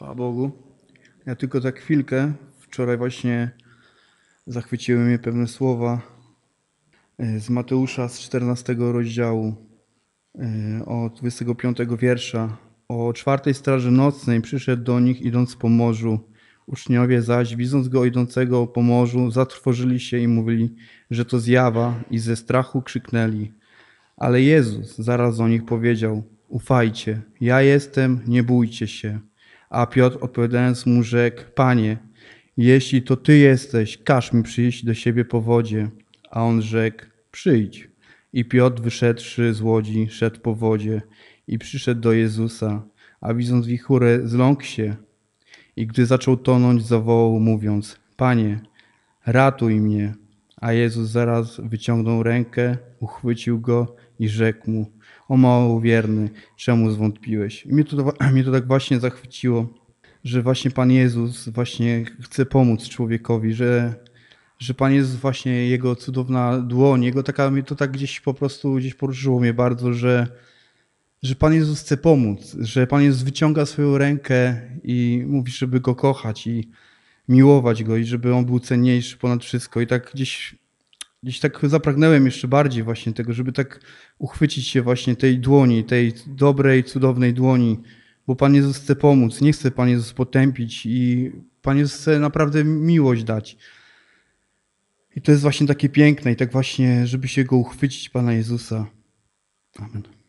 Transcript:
Chwała Bogu. Ja tylko za chwilkę. Wczoraj właśnie zachwyciły mnie pewne słowa z Mateusza z 14 rozdziału, od 25 wiersza. O 4 straży nocnej przyszedł do nich, idąc po morzu. Uczniowie zaś, widząc go idącego po morzu, zatrwożyli się i mówili, że to zjawa, i ze strachu krzyknęli. Ale Jezus zaraz do nich powiedział: ufajcie, ja jestem, nie bójcie się. A Piotr odpowiadając mu rzekł: Panie, jeśli to Ty jesteś, każ mi przyjść do siebie po wodzie. A on rzekł: przyjdź. I Piotr, wyszedłszy z łodzi, szedł po wodzie i przyszedł do Jezusa, a widząc wichurę, zląkł się. I gdy zaczął tonąć, zawołał, mówiąc: Panie, ratuj mnie. A Jezus zaraz wyciągnął rękę, uchwycił go i rzekł mu: o małowierny, czemu zwątpiłeś? I mnie to tak właśnie zachwyciło, że właśnie Pan Jezus właśnie chce pomóc człowiekowi, że Pan Jezus właśnie, Jego cudowna dłoń, mnie to tak gdzieś po prostu poruszyło mnie bardzo, że Pan Jezus chce pomóc, że Pan Jezus wyciąga swoją rękę i mówi, żeby Go kochać i miłować Go i żeby On był cenniejszy ponad wszystko. I tak gdzieś tak zapragnąłem jeszcze bardziej właśnie tego, żeby tak uchwycić się właśnie tej dłoni, tej dobrej, cudownej dłoni, bo Pan Jezus chce pomóc, nie chce Pan Jezus potępić i Pan Jezus chce naprawdę miłość dać. I to jest właśnie takie piękne i tak właśnie, żeby się Go uchwycić, Pana Jezusa. Amen.